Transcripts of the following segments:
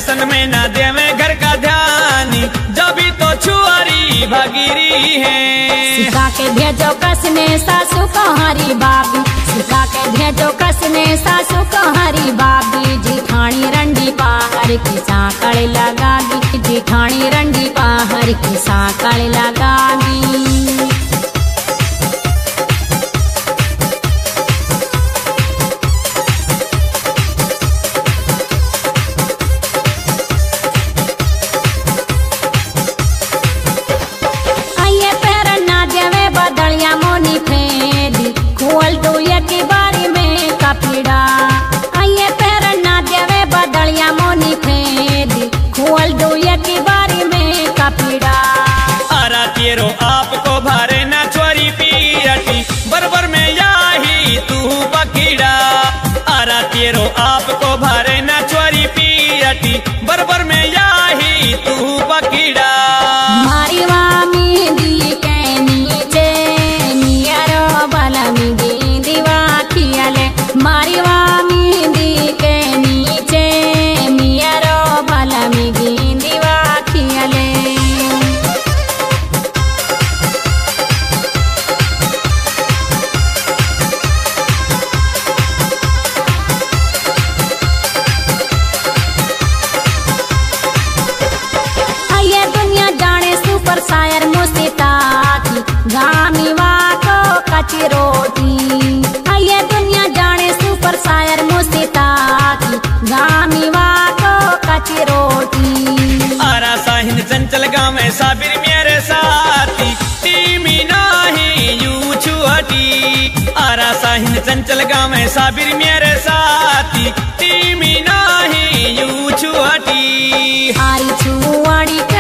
Fashion में ना देवे घर का ध्यान, जब भी तो छुआरी भगीरी है। सिखा के भेजो कसने सासू कहारी बाबी, सिखा के भेजो कसने सासू कहारी बाबी। जिठानी रंडी पाहर की साकड़ लगागी, जिठानी रंडी पाहर की साकड़ लगागी। तेरो आपको भारे ना चोरी पीरटी, बरबर में याही तू पकीड़ा। आरा तेरो आपको भारे ना चोरी पीरटी, बरबर में याही तू पकीड़ा। मारी वामी दी के नीचे नियरो बलमी दीवा खियाले, मारी वामी दी के नीचे नियरो बलमी दीवा खियाले। शायर मुस्ता की गामी वाको कच्ची रोटी, ये दुनिया जाने सुपर शायर मुस्ता की गामी वाको कच्ची रोटी। आरा साहिन चंचल गाँव में साबिर मेरे साथी, टीमी नाही यू छुआटी। आरा साहिन चंचल गाँव में साबिर मेरे साथी, टीमी नाही यू छुआटी। आरी छुआड़ी के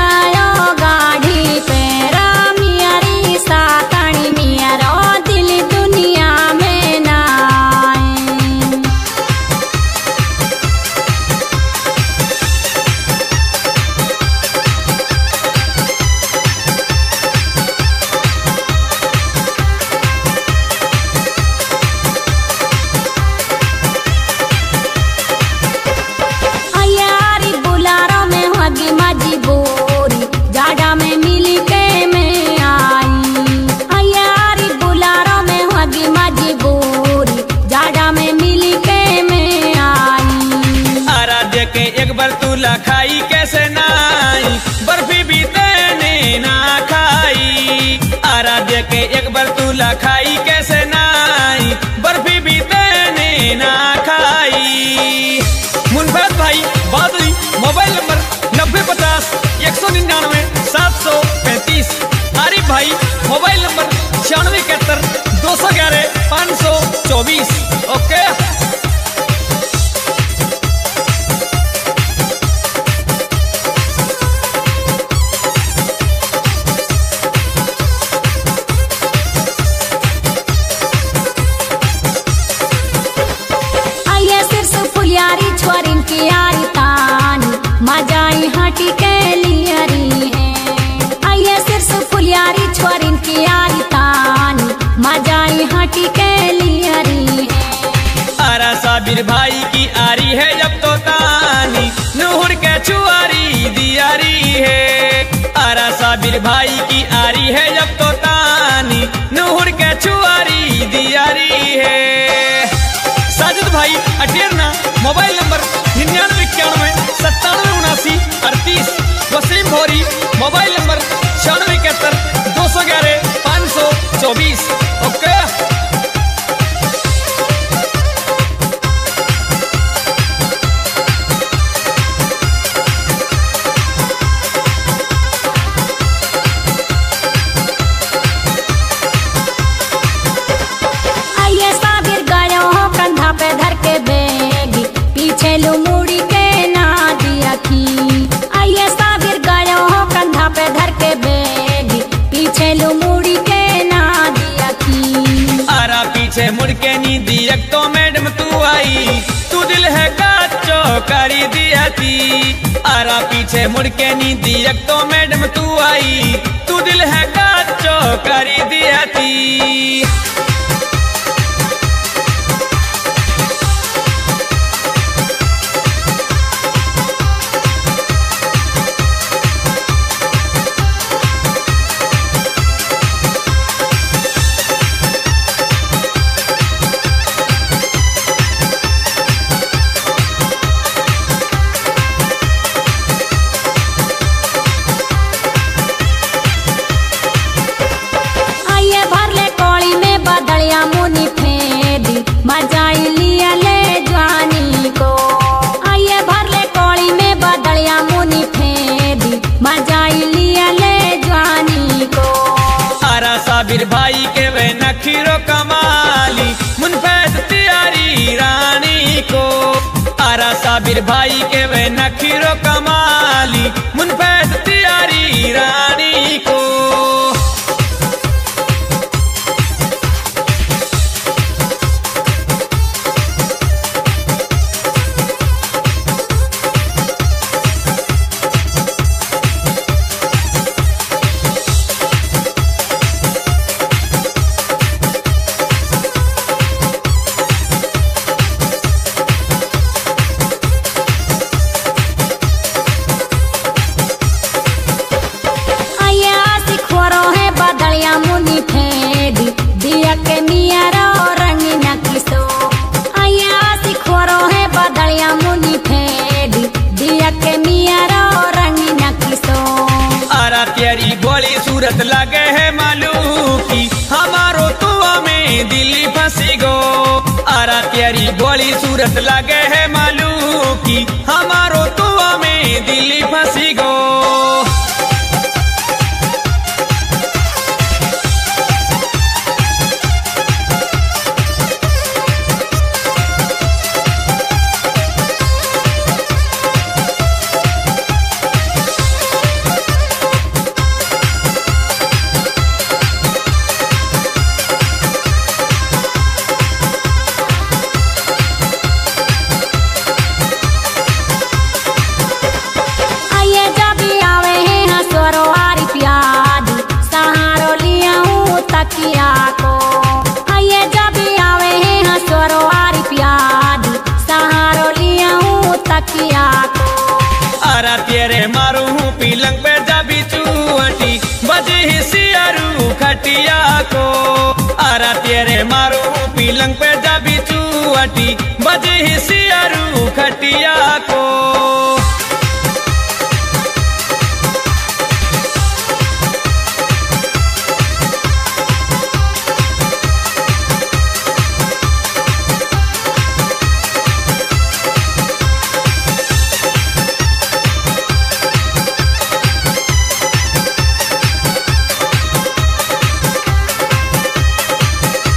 एक बार तू खाई कैसे नाई, बर्फी भी तेने ना खाई। आराध्य के एक बार तू खाई कैसे नाई, बर्फी भी तेने ना खाई। मुनफत भाई बादली मोबाइल नंबर 9050 199 735। आरिफ भाई मोबाइल नंबर 9671 211 524। ओके। छोरिन की यारी तानी मजाई हाटी के लियरी है। आइए सिर्फ फुलियारी छोरिन की यारी तानी मजाई हाटी के लियरी है। आरा साबिर भाई की आरी है जब तो तानी, नूर के छुआरी दियारी है। आरा साबिर भाई की आरी है जब तो तानी, नूर के छुआरी दियारी है। साजिद भाई अटेरना मोबाइल नंबर 9991 9779 38। वसीम भौरी मोबाइल नंबर 9671 211 524। ओके। पे धर के बेगी पीछे मुड़ी के ना दिया थी। आइए साबिर गयो हो कंधा पे धर के बेगी पीछे मुड़ी के ना दिया थी। आरा पीछे मुड़ के नी दियक तो मैडम तू आई, तू दिल है काचो करी दिया थी। आरा पीछे मुड़ के नी दियक तो मैडम तू आई, तू दिल है काचो करी दिया थी। आइए भरले कोड़ी में बदलिया मुनि फेदी मजाई लिया ले जवानी को। आइए भरले कोड़ी में बदलिया मुनि फेदी मजाई लिया ले जवानी को। आरा साबिर भाई के वे नखीरो कमाली मुनफैद तियारी रानी को। आरा साबिर भाई के वे नखीरो कमाली मुनफैद तियारी रानी को। मुनि फेदी दिया के मियारा रंगी नकिसो। आया सिखोरो है बदलिया मुनि फेदी दिया के मियारा रंगी नकिसो। आरा तेरी बोली सूरत लगे है मालू की हमारो तुआ में दिल्ली फंसी गो। आरा तेरी बोली सूरत लगे है मालू की हमारो तुआ में दिल्ली फंसी गो। तकिया को आइए जब आवे हैं हसरो आरी प्यादी सहारो लिया हूँ तकिया को। आरा तेरे मारू हूँ पीलंग पे जबी चुअटी बजी हिसियारू खटिया को। आरा तेरे मारू हूँ पीलंग पे जबी चुअटी बजी हिसियारू खटिया को।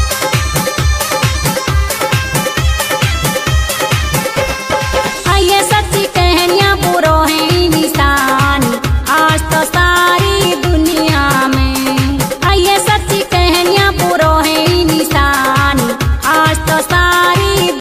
आइए